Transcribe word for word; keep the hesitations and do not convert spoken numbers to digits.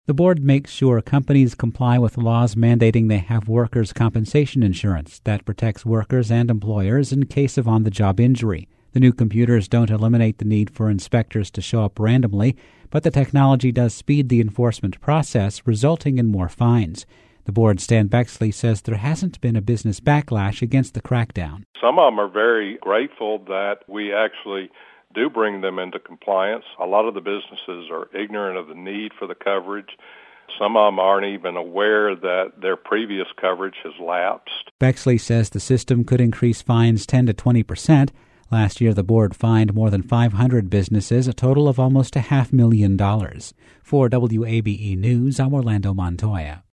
The board makes sure companies comply with laws mandating they have workers' compensation insurance that protects workers and employers in case of on-the-job injury. The new computers don't eliminate the need for inspectors to show up randomly, but the technology does speed the enforcement process, resulting in more fines. The board's Stan Bexley says there hasn't been a business backlash against the crackdown. Some of them are very grateful that we actually do bring them into compliance. A lot of the businesses are ignorant of the need for the coverage. Some of them aren't even aware that their previous coverage has lapsed. Bexley says the system could increase fines ten to twenty percent. Last year, the board fined more than five hundred businesses, a total of almost a half million dollars. For W A B E News, I'm Orlando Montoya.